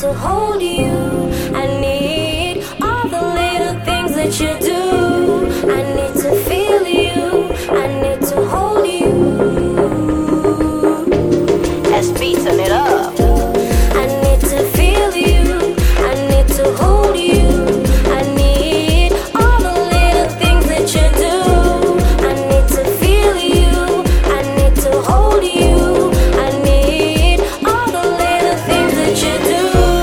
to hold you. I need all the little things that you do. I need to feel you. I need to hold you. That's beating it up. I need to feel you. I need to hold you. I need all the little things that you do. I need to feel you. I need to hold you. I need all the little things that you do.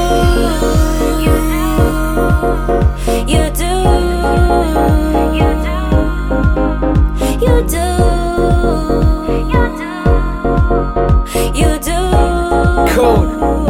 You do. You do. You do. You do. You do. Code.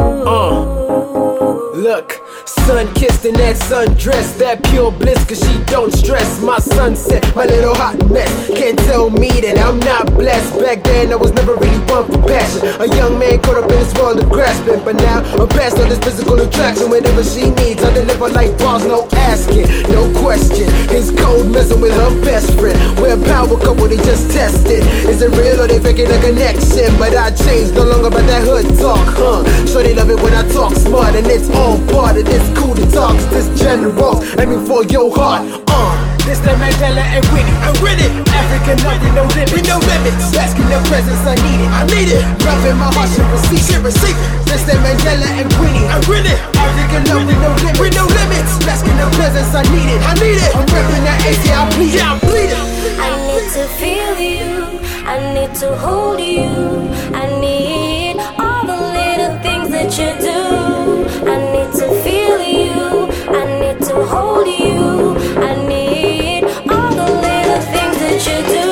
Look, sun-kissed in that sundress, that pure bliss, cause she don't stress. My sunset, my little hot mess. Can't tell me that I'm not blessed. Back then I was never really one for passion. A young man caught up in this world of grasping, but now I'm past all this physical attraction. Whatever she needs, I deliver like bars, no asking, no question. It's cold messing with her best friend. We're a power couple, they just tested. Is it real or they faking a connection? But I changed, no longer about that hood talk, huh? So they love it when I talk smart, and it's all part of this cool to talk. This general, aiming for your heart. This the Mandela and Winnie. I'm with it. African love with no limits. With no limits. Asking the presence, I need it. I need it. Love in my heart should receive. Should receive it. This the Mandela and Winnie. I'm with it. African love with no limits. With no limits. Asking the presence, I need it. I need it. I'm repping that AC, I bleed it. I bleed it. I need to feel you. I need to hold you. I need all the little things that you do. I need to feel you. I need to hold you. I need all the little things that you do.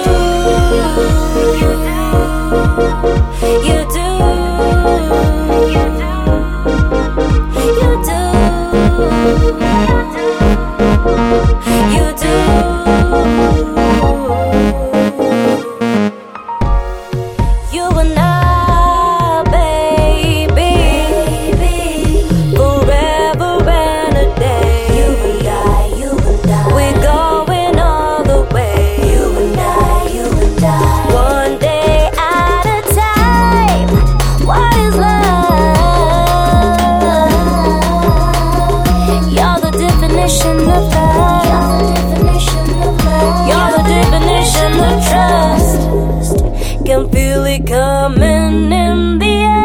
You do. You do. You do. You do. You and I, baby, forever and a day. You and I, we're going all the way. You and I, one day at a time. What is love? You're the definition of love. You're the definition of trust. Can feel it coming in the air.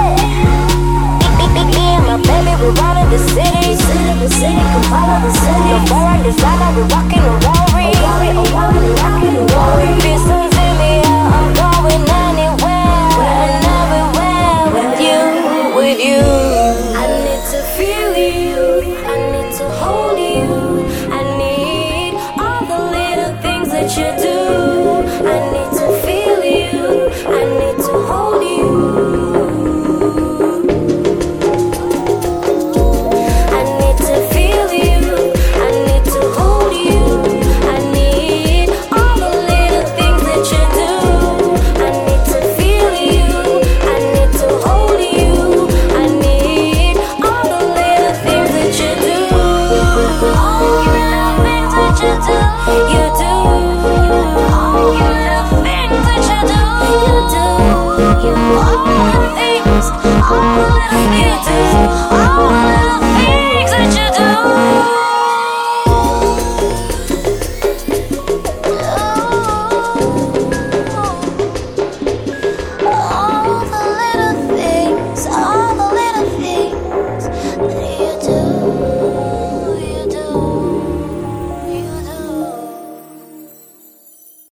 Me and my baby, we're running the city. The city, can follow the city. The foreign designer, we're rocking a Rory. Rocking a Rory. Pistons in the air, I'm going anywhere and everywhere with you, with you. I need to feel you. I need to hold you. I need all the little things that you do. I need to feel you. I need to hold you. I need to feel you. I need to hold you. I need all the little things that you do. I need to feel you. I need to hold you. I need all the little things that you do. All the little things that you do. You